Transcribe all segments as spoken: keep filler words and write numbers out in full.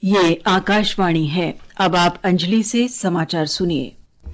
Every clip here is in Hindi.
ये आकाशवाणी है। अब आप अंजलि से समाचार सुनिए।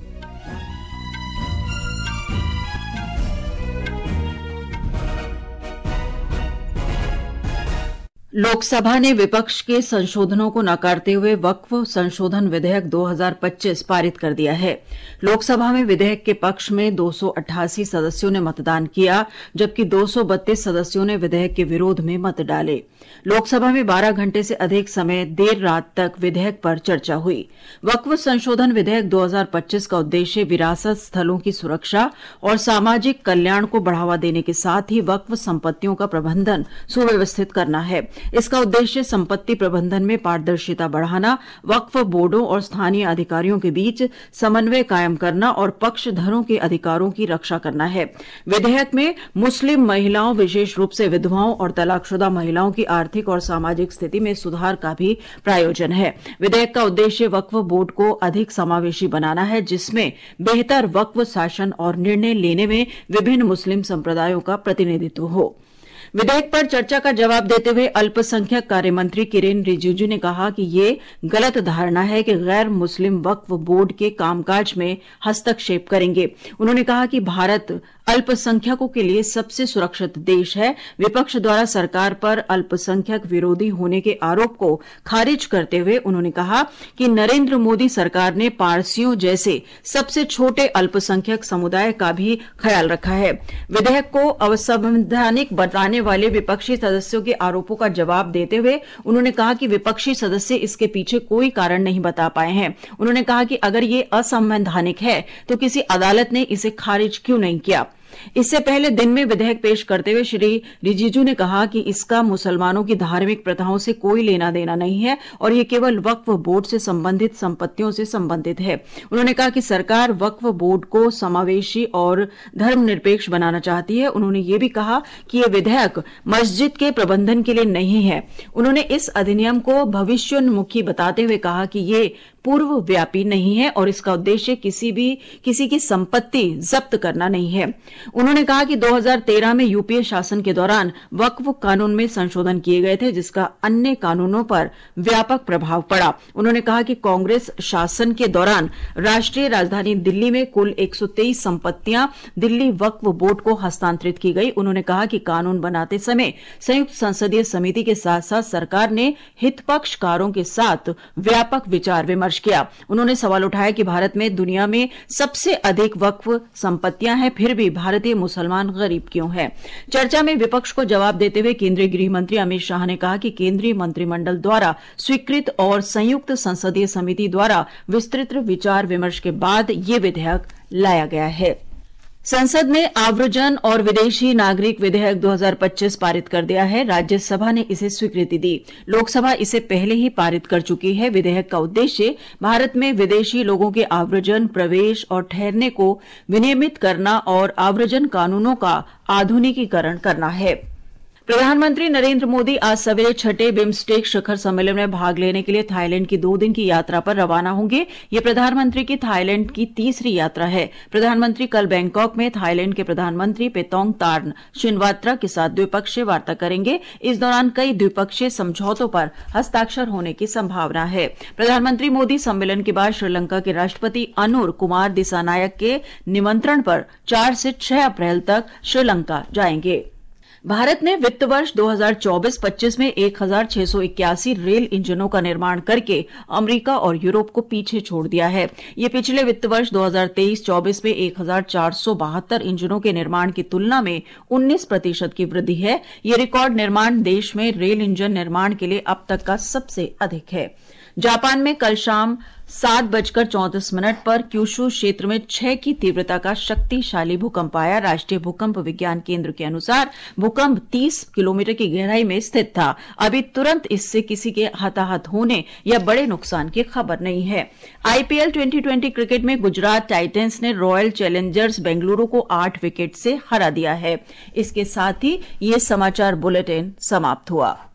लोकसभा ने विपक्ष के संशोधनों को नकारते हुए वक्फ संशोधन विधेयक दो हज़ार पच्चीस पारित कर दिया है। लोकसभा में विधेयक के पक्ष में दो सौ अट्ठासी सदस्यों ने मतदान किया, जबकि दो सौ बत्तीस सदस्यों ने विधेयक के विरोध में मत डाले। लोकसभा में बारह घंटे से अधिक समय देर रात तक विधेयक पर चर्चा हुई। वक्फ संशोधन विधेयक दो हज़ार पच्चीस का उद्देश्य विरासत स्थलों की सुरक्षा और सामाजिक कल्याण को बढ़ावा देने के साथ ही वक्फ संपत्तियों का प्रबंधन सुव्यवस्थित करना है। इसका उद्देश्य संपत्ति प्रबंधन में पारदर्शिता बढ़ाना, वक्फ बोर्डों और स्थानीय अधिकारियों के बीच समन्वय कायम करना और पक्षधरों के अधिकारों की रक्षा करना है। विधेयक में मुस्लिम महिलाओं, विशेष रूप से विधवाओं और तलाकशुदा महिलाओं की आर्थिक और सामाजिक स्थिति में सुधार का भी प्रायोजन है। विधेयक का उद्देश्य वक्फ बोर्ड को अधिक समावेशी बनाना है, जिसमें बेहतर वक्फ शासन और निर्णय लेने में विभिन्न मुस्लिम संप्रदायों का प्रतिनिधित्व हो। विधेयक पर चर्चा का जवाब देते हुए अल्पसंख्यक कार्य मंत्री किरेन रिजिजू ने कहा कि ये गलत धारणा है कि गैर मुस्लिम वक्फ बोर्ड के कामकाज में हस्तक्षेप करेंगे। उन्होंने कहा कि भारत अल्पसंख्यकों के लिए सबसे सुरक्षित देश है। विपक्ष द्वारा सरकार पर अल्पसंख्यक विरोधी होने के आरोप को खारिज करते हुए उन्होंने कहा कि नरेंद्र मोदी सरकार ने पारसियों जैसे सबसे छोटे अल्पसंख्यक समुदाय का भी ख्याल रखा है। विधेयक को अवैधानिक बताने वाले विपक्षी सदस्यों के आरोपों का जवाब देते हुए उन्होंने कहा कि विपक्षी सदस्य इसके पीछे कोई कारण नहीं बता पाए हैं। उन्होंने कहा कि अगर ये असंवैधानिक है तो किसी अदालत ने इसे खारिज क्यों नहीं किया। इससे पहले दिन में विधेयक पेश करते हुए श्री रिजिजू ने कहा कि इसका मुसलमानों की धार्मिक प्रथाओं से कोई लेना देना नहीं है और ये केवल वक्फ बोर्ड से संबंधित संपत्तियों से संबंधित है। उन्होंने कहा कि सरकार वक्फ बोर्ड को समावेशी और धर्मनिरपेक्ष बनाना चाहती है। उन्होंने ये भी कहा कि ये विधेयक मस्जिद के प्रबंधन के लिए नहीं है। उन्होंने इस अधिनियम को भविष्योन्मुखी बताते हुए कहा कि ये पूर्व व्यापी नहीं है और इसका उद्देश्य किसी भी किसी की संपत्ति जब्त करना नहीं है। उन्होंने कहा कि दो हज़ार तेरह में यूपीए शासन के दौरान वक्फ कानून में संशोधन किए गए थे, जिसका अन्य कानूनों पर व्यापक प्रभाव पड़ा। उन्होंने कहा कि कांग्रेस शासन के दौरान राष्ट्रीय राजधानी दिल्ली में कुल एक सौ तेईस संपत्तियां दिल्ली वक्फ बोर्ड को हस्तांतरित की गई। उन्होंने कहा कि कानून बनाते समय संयुक्त संसदीय समिति के साथ साथ सरकार ने हितपक्षकारों के साथ व्यापक विचार विमर्श किया। उन्होंने सवाल उठाया कि भारत में दुनिया में सबसे अधिक वक्फ संपत्तियां हैं, फिर भी भारतीय मुसलमान गरीब क्यों हैं। चर्चा में विपक्ष को जवाब देते हुए केंद्रीय गृह मंत्री अमित शाह ने कहा कि केंद्रीय मंत्रिमंडल द्वारा स्वीकृत और संयुक्त संसदीय समिति द्वारा विस्तृत विचार विमर्श के बाद ये विधेयक लाया गया है। संसद ने आव्रजन और विदेशी नागरिक विधेयक दो हज़ार पच्चीस पारित कर दिया है। राज्यसभा ने इसे स्वीकृति दी। लोकसभा इसे पहले ही पारित कर चुकी है। विधेयक का उद्देश्य भारत में विदेशी लोगों के आव्रजन, प्रवेश और ठहरने को विनियमित करना और आव्रजन कानूनों का आधुनिकीकरण करना है। प्रधानमंत्री नरेंद्र मोदी आज सवेरे छठे बिम्स्टेक शिखर सम्मेलन में भाग लेने के लिए थाईलैंड की दो दिन की यात्रा पर रवाना होंगे। ये प्रधानमंत्री की थाईलैंड की तीसरी यात्रा है। प्रधानमंत्री कल बैंकॉक में थाईलैंड के प्रधानमंत्री पेतोंग तार्न शिनवात्रा के साथ द्विपक्षीय वार्ता करेंगे। इस दौरान कई द्विपक्षीय समझौतों पर हस्ताक्षर होने की संभावना है। प्रधानमंत्री मोदी सम्मेलन के बाद श्रीलंका के राष्ट्रपति अनुर कुमार दिसानायक के निमंत्रण पर चार से छह अप्रैल तक श्रीलंका जाएंगे। भारत ने वित्त वर्ष दो हज़ार चौबीस पच्चीस में एक हज़ार छह सौ इक्यासी रेल इंजनों का निर्माण करके अमेरिका और यूरोप को पीछे छोड़ दिया है। ये पिछले वित्त वर्ष दो हज़ार तेईस चौबीस में एक हज़ार चार सौ बहत्तर इंजनों के निर्माण की तुलना में उन्नीस प्रतिशत की वृद्धि है। ये रिकॉर्ड निर्माण देश में रेल इंजन निर्माण के लिए अब तक का सबसे अधिक है। जापान में कल शाम सात बजकर चौंतीस मिनट पर क्यूशू क्षेत्र में छह की तीव्रता का शक्तिशाली भूकंप आया। राष्ट्रीय भूकंप विज्ञान केंद्र के अनुसार भूकंप तीस किलोमीटर की गहराई में स्थित था। अभी तुरंत इससे किसी के हताहत होने या बड़े नुकसान की खबर नहीं है। आईपीएल ट्वेंटी ट्वेंटी क्रिकेट में गुजरात टाइटंस ने रॉयल चैलेंजर्स बेंगलुरु को आठ विकेट से हरा दिया है। इसके साथ ही ये समाचार बुलेटिन समाप्त हुआ।